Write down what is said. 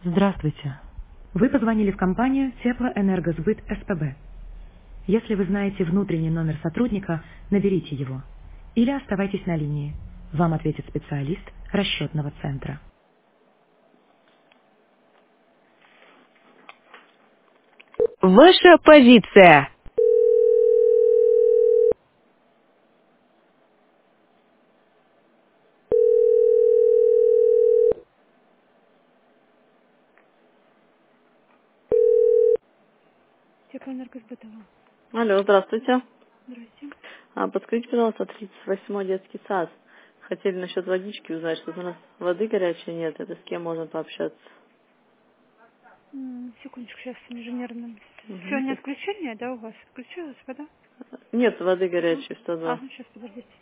Здравствуйте. Вы позвонили в компанию Теплоэнергосбыт СПБ. Если вы знаете внутренний номер сотрудника, наберите его. Или оставайтесь на линии. Вам ответит специалист расчетного центра. Ваша позиция. Теплоэнергосбытова. Алло, здравствуйте. Здрасте. Подскажите, пожалуйста, 38-й детский сад. Хотели насчет водички узнать, что у нас воды горячей нет. Это с кем можно пообщаться? Секундочку, сейчас с инженерным. Мгм. Сегодня отключение, да, у вас? Включилась вода? Нет воды горячей, А, 102. сейчас, подождите.